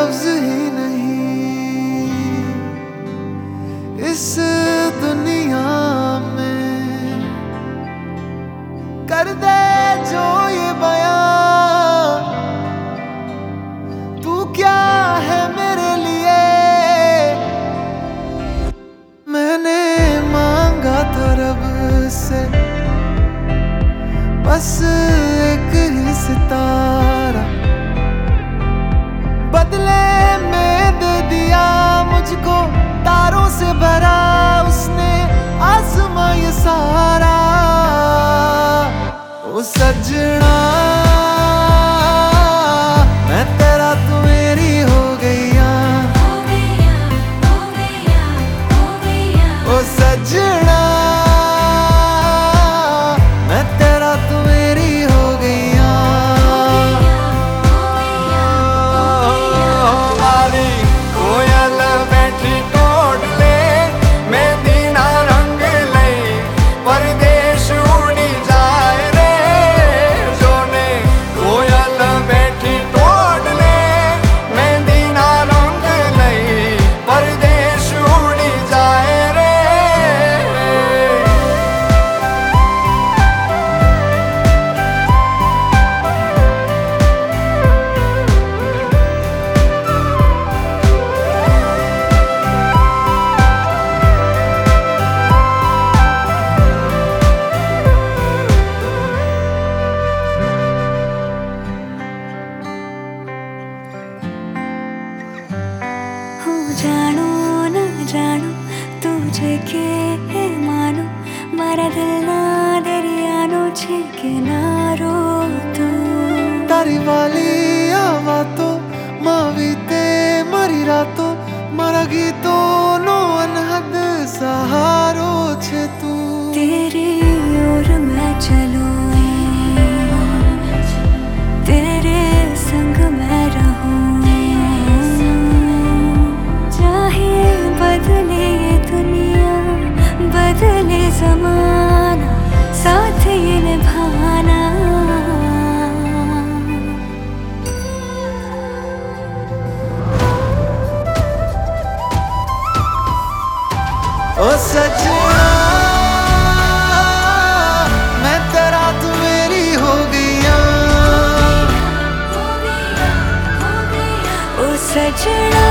लफ्ज ही नहीं इस दुनिया में कर दे जो ये बयां, तू क्या है मेरे लिए। मैंने मांगा था रब से बस एक ही सितारा, बदले में दे दिया मुझको तारों से भरा उसने आसमां ये सारा। ओ सजना मैं तेरा तू मेरी हो गईया, ओ सजना मैं तेरा तू मेरी हो गईया। कोयल बैठी टोट ले मेहंदी ना रंग ले, परदेश उड़ी जाए रे जोने। कोयल बैठी टोट ले मेहंदी ना रंग ले, परदेश उड़ी जाए रे। जानो न जानो तुझे के मानो, मारा दिल ना दरियानो छे के नारो तू। तारी वाली आवातो मावीते मारी रातो, मारा गीतो नो अनहद सहारो छे तू। तेरी ओर मैं चलूं, तेरे संग मैं रहूं, चाहे बदले ये दुनिया बदले ज़माना, साथ ये निभाना। ओ सजना मैं तेरा तू मेरी हो गईया, ओ सजना